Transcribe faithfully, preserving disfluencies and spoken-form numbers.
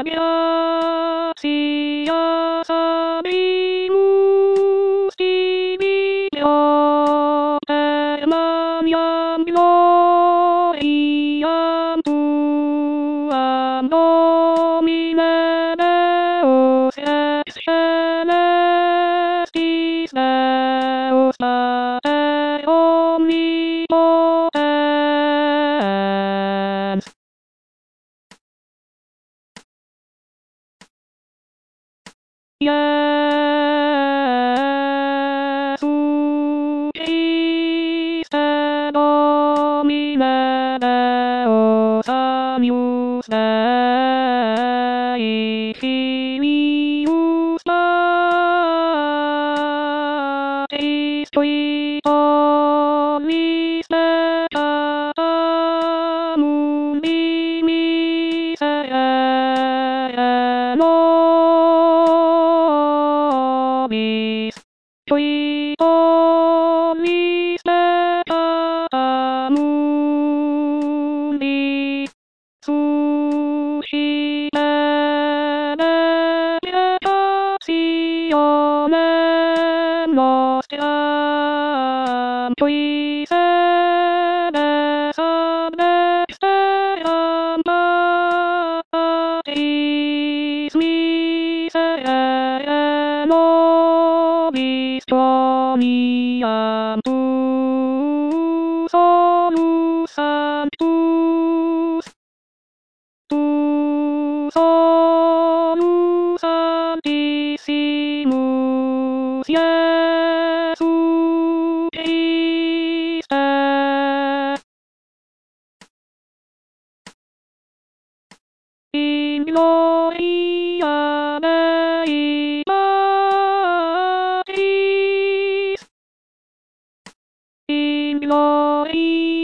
gracia sabimus tibi Deo per maniam gloriam tuam Domine Deus ex celestis Deus Pater omnipotens. Iesu Christe Domine Deus amius Dei Filius Patris qui tollis peccata mundi miserere nobis, qui tollis peccata mundi, suscipere pietationem nostram, qui sedes ad dexteram Patris miserere nobis promiam tu solus sanctus, tu solus sanctissimus Iesu Christe. In gloria Dei Patris, in gloria